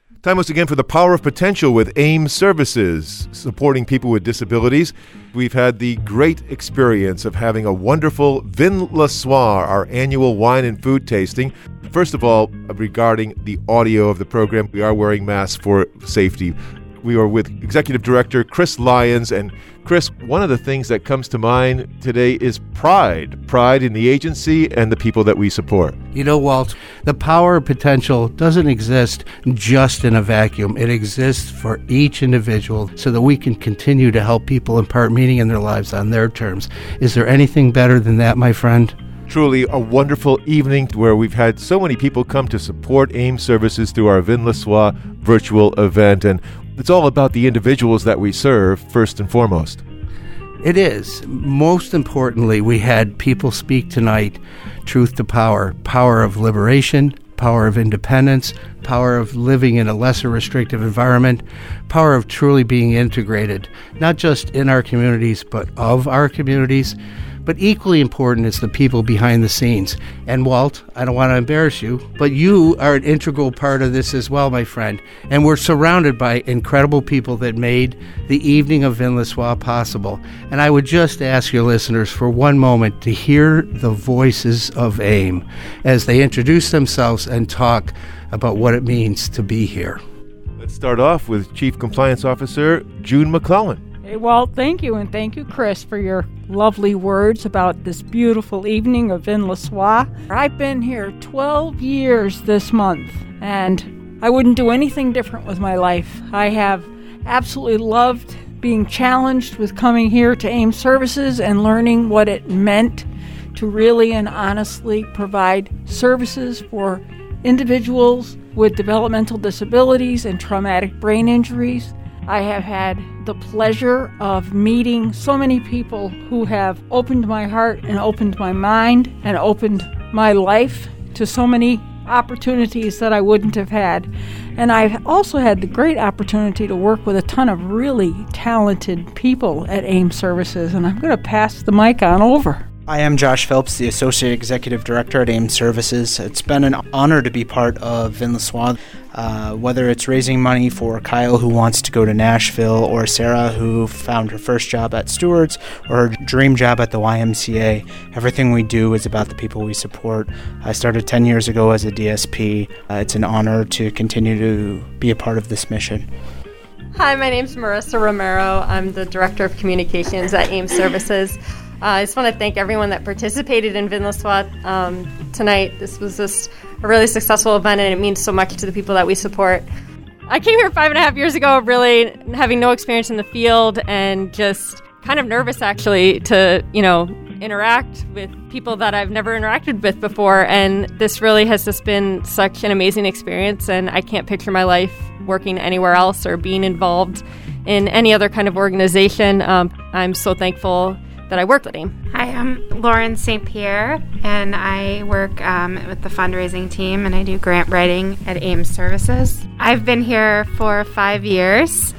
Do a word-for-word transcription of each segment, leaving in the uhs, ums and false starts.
Time once again for the Power of Potential with AIM Services, supporting people with disabilities. We've had the great experience of having a wonderful Vin Le Soir, our annual wine and food tasting. First of all, regarding the audio of the program, we are wearing masks for safety. We are with Executive Director Chris Lyons. And Chris, one of the things that comes to mind today is pride. Pride in the agency and the people that we support. You know, Walt, the power of potential doesn't exist just in a vacuum. It exists for each individual so that we can continue to help people impart meaning in their lives on their terms. Is there anything better than that, my friend? Truly a wonderful evening where we've had so many people come to support AIM Services through our Vin Le Soir virtual event. And it's all about the individuals that we serve, first and foremost. It is. Most importantly, we had people speak tonight, truth to power, power of liberation, power of independence, power of living in a lesser restrictive environment, power of truly being integrated, not just in our communities, but of our communities. But equally important is the people behind the scenes. And Walt, I don't want to embarrass you, but you are an integral part of this as well, my friend. And we're surrounded by incredible people that made the evening of Vin Le Soir possible. And I would just ask your listeners for one moment to hear the voices of AIM as they introduce themselves and talk about what it means to be here. Let's start off with Chief Compliance Officer June McClellan. Hey, Walt, thank you, and thank you, Chris, for your lovely words about this beautiful evening of Vin Le Soir. I've been here twelve years this month, and I wouldn't do anything different with my life. I have absolutely loved being challenged with coming here to AIM Services and learning what it meant to really and honestly provide services for individuals with developmental disabilities and traumatic brain injuries. I have had the pleasure of meeting so many people who have opened my heart and opened my mind and opened my life to so many opportunities that I wouldn't have had. And I've also had the great opportunity to work with a ton of really talented people at AIM Services, and I'm going to pass the mic on over. I am Josh Phelps, the Associate Executive Director at AIM Services. It's been an honor to be part of Vin Le Soir, uh, whether it's raising money for Kyle, who wants to go to Nashville, or Sarah, who found her first job at Stewart's, or her dream job at the Y M C A. Everything we do is about the people we support. I started ten years ago as a D S P. Uh, it's an honor to continue to be a part of this mission. Hi, my name's Marissa Romero. I'm the Director of Communications at AIM Services. Uh, I just want to thank everyone that participated in Vin Le Soir um, tonight. This was just a really successful event, and it means so much to the people that we support. I came here five and a half years ago, really having no experience in the field and just kind of nervous, actually, to, you know, interact with people that I've never interacted with before. And this really has just been such an amazing experience, and I can't picture my life working anywhere else or being involved in any other kind of organization. Um, I'm so thankful that I work with AIM. Hi, I'm Lauren Saint Pierre, and I work um, with the fundraising team, and I do grant writing at AIM Services. I've been here for five years,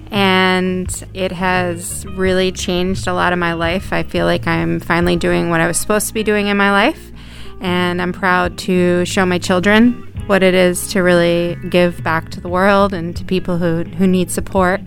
and it has really changed a lot of my life. I feel like I'm finally doing what I was supposed to be doing in my life, and I'm proud to show my children what it is to really give back to the world and to people who, who need support.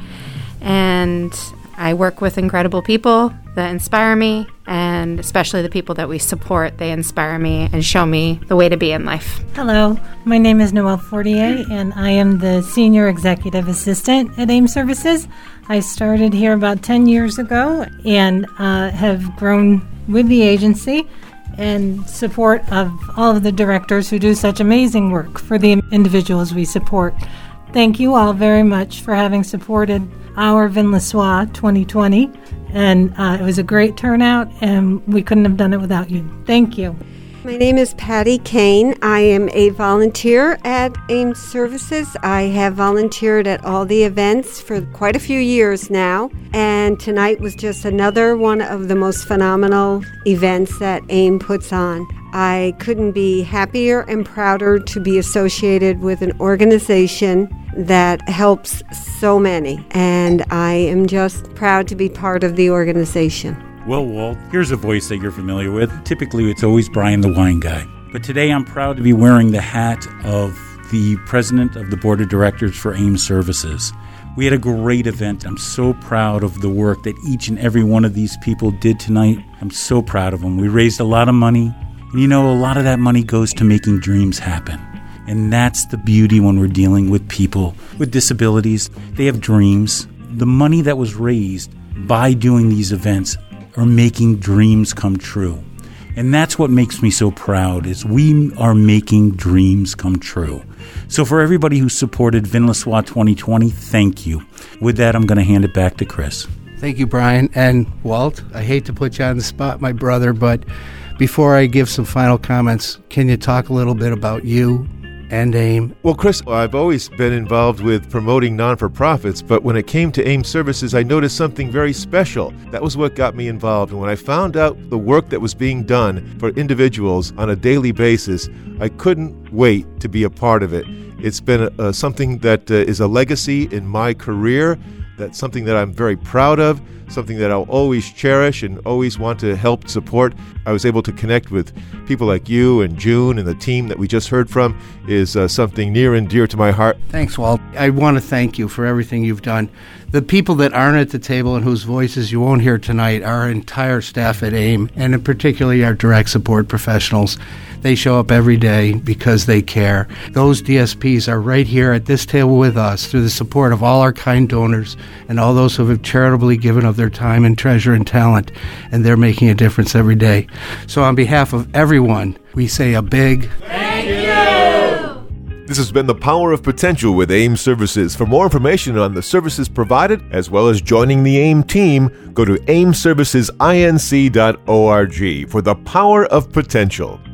And I work with incredible people that inspire me, and especially the people that we support, they inspire me and show me the way to be in life. Hello, my name is Noelle Fortier, and I am the Senior Executive Assistant at AIM Services. I started here about ten years ago and uh, have grown with the agency and support of all of the directors who do such amazing work for the individuals we support. Thank you all very much for having supported our Vin Le Soir twenty twenty, and uh, it was a great turnout, and we couldn't have done it without you. Thank you. My name is Patty Kane. I am a volunteer at AIM Services. I have volunteered at all the events for quite a few years now, and tonight was just another one of the most phenomenal events that AIM puts on. I couldn't be happier and prouder to be associated with an organization that helps so many, and I am just proud to be part of the organization. Well, Walt, here's a voice that you're familiar with. Typically, it's always Brian the Wine Guy. But today, I'm proud to be wearing the hat of the president of the board of directors for AIM Services. We had a great event. I'm so proud of the work that each and every one of these people did tonight. I'm so proud of them. We raised a lot of money. And you know, a lot of that money goes to making dreams happen. And that's the beauty when we're dealing with people with disabilities. They have dreams. The money that was raised by doing these events are making dreams come true. And that's what makes me so proud, is we are making dreams come true. So for everybody who supported VinLaSoir twenty twenty, thank you. With that, I'm going to hand it back to Chris. Thank you, Brian. And Walt, I hate to put you on the spot, my brother, but before I give some final comments, can you talk a little bit about you and AIM? Well, Chris, I've always been involved with promoting non-for-profits, but when it came to AIM Services, I noticed something very special. That was what got me involved. And when I found out the work that was being done for individuals on a daily basis, I couldn't wait to be a part of it. It's been uh, something that uh, is a legacy in my career. That's something that I'm very proud of, something that I'll always cherish and always want to help support. I was able to connect with people like you and June and the team that we just heard from is uh, something near and dear to my heart. Thanks, Walt. I want to thank you for everything you've done. The people that aren't at the table and whose voices you won't hear tonight are our entire staff at AIM, and in particularly our direct support professionals. They show up every day because they care. Those D S Ps are right here at this table with us through the support of all our kind donors and all those who have charitably given of their time and treasure and talent, and they're making a difference every day. So on behalf of everyone, we say a big thank you! This has been The Power of Potential with AIM Services. For more information on the services provided, as well as joining the AIM team, go to aim services inc dot org for The Power of Potential.